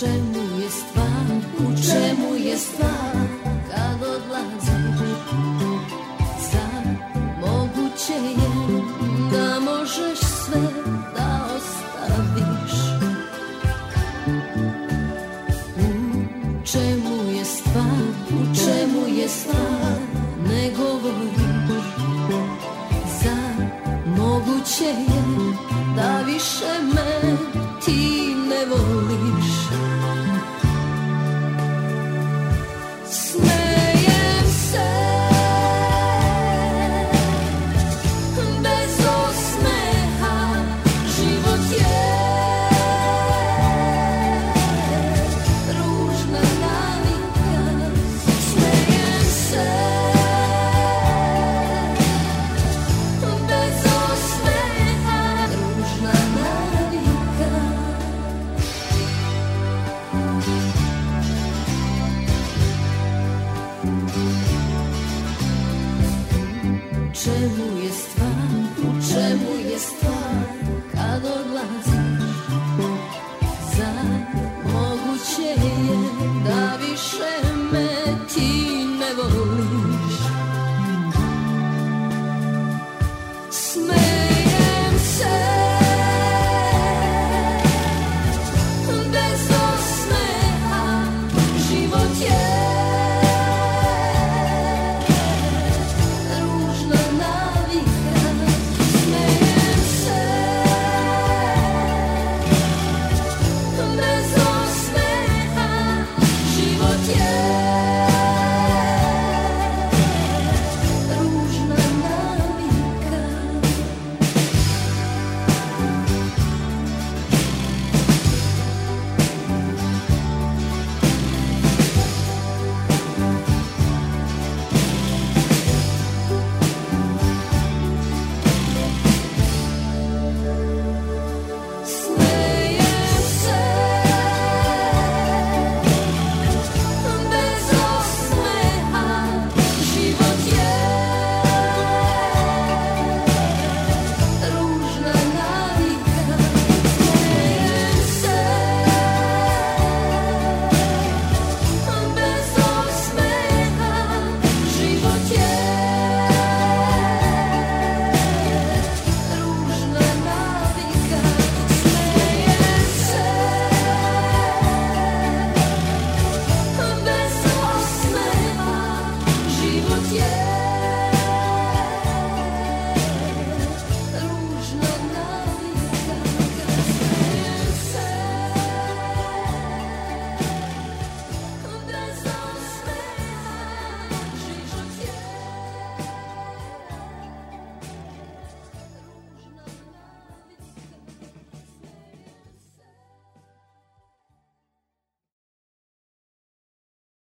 čemu je stvar, u čemu je stvar kad odlaziš? Zar moguće je da možeš sve da ostaviš? U čemu je stvar, u čemu je stvar, ne govoriš? Zar moguće je da više me ti ne voliš?